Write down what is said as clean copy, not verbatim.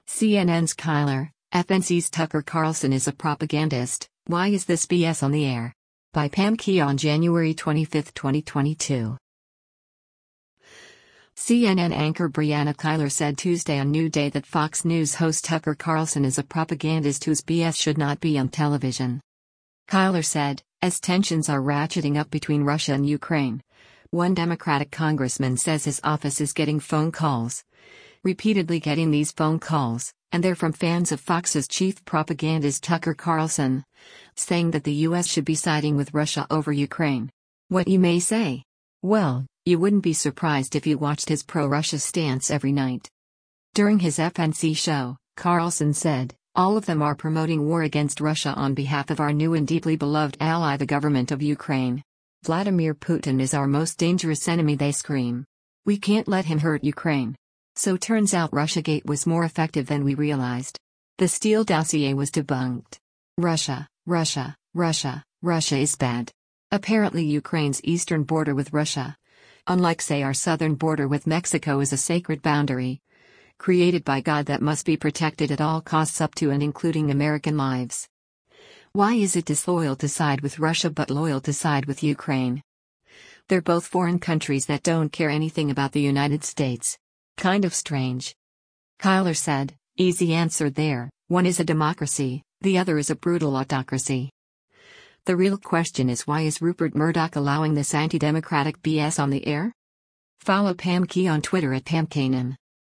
CNN's Kyler, FNC's Tucker Carlson is a propagandist. Why is this BS on the air? By Pam Key on January 25, 2022. CNN anchor Brianna Keilar said Tuesday on New Day that Fox News host Tucker Carlson is a propagandist whose BS should not be on television. Keilar said, as tensions are ratcheting up between Russia and Ukraine, one Democratic congressman says his office is getting phone calls. Repeatedly getting these phone calls, and they're from fans of Fox's chief propagandist Tucker Carlson, saying that the U.S. should be siding with Russia over Ukraine. What you may say? Well, you wouldn't be surprised if you watched his pro-Russia stance every night. During his FNC show, Carlson said, all of them are promoting war against Russia on behalf of our new and deeply beloved ally, the government of Ukraine. Vladimir Putin is our most dangerous enemy, they scream. We can't let him hurt Ukraine. So turns out Russiagate was more effective than we realized. The Steele dossier was debunked. Russia is bad. Apparently Ukraine's eastern border with Russia, unlike say our southern border with Mexico, is a sacred boundary, created by God that must be protected at all costs up to and including American lives. Why is it disloyal to side with Russia but loyal to side with Ukraine? They're both foreign countries that don't care anything about the United States. Kind of strange. Keilar said, easy answer there, one is a democracy, the other is a brutal autocracy. The real question is, why is Rupert Murdoch allowing this anti-democratic BS on the air? Follow Pam Key on Twitter at PamKanan.